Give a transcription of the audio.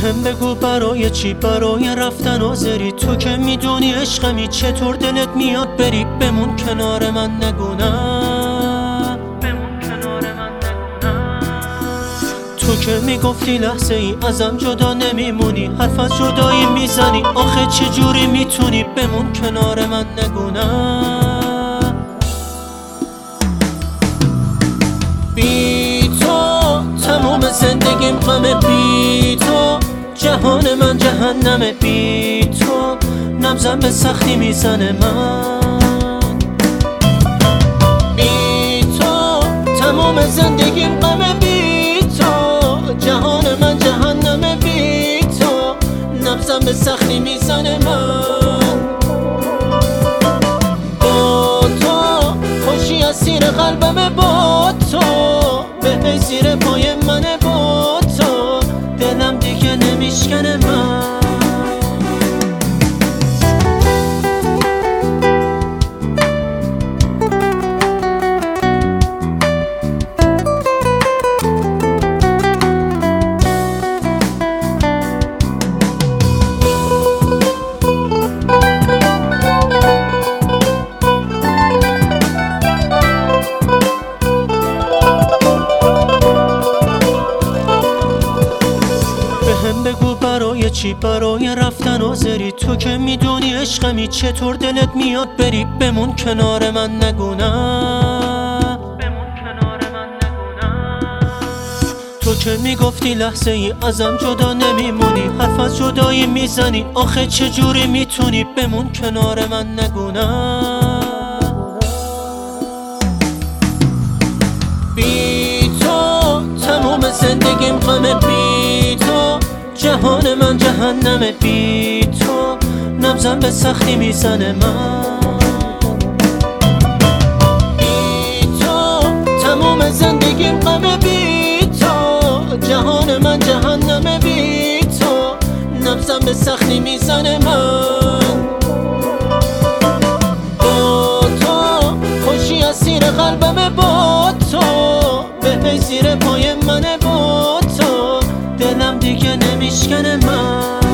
بهم بگو برای چی؟ برای رفتن آذری؟ تو که میدونی عشقمی، چطور دلت میاد بری؟ بمون کنار من نگو نه، تو که میگفتی لحظه ای ازم جدا نمیمونی، حرف از جدایی میزنی، آخه چجوری میتونی؟ بمون کنار من نگو نه. بی تو تموم زندگیم غمه، بی تو جهان من جهنمه، بی تو نبضم به سختی میزنه من. بی تو تموم زندگیم غمه، بی تو جهان من جهنمه، بی تو نبضم به سختی میزنه من. با تو خوشی از سیر قلبمه، با تو به زیر پای منه، با تو دلم دیگه نمیشکنه من. بهم بگو برای چی؟ برای رفتن آذری؟ تو که میدونی عشقمی، چطور دلت میاد بری؟ بمون کنار من نگو نه، تو که میگفتی لحظه ای ازم جدا نمیمونی، حرف از جدایی میزنی، آخه چجوری میتونی؟ بمون کنار من نگو نه. بی تو تموم زندگیم غمه، بی تو جهان من جهنمه، بی تو نبضم به سختی میزنه من. بی تو تموم زندگیم غمه، بی تو جهان من جهنمه، بی تو نبضم به سختی میزنه من. با تو خوشی از سیر قلبمه، با تو به زیر پای منه، با تو دلم دیگه نمیشکنه من.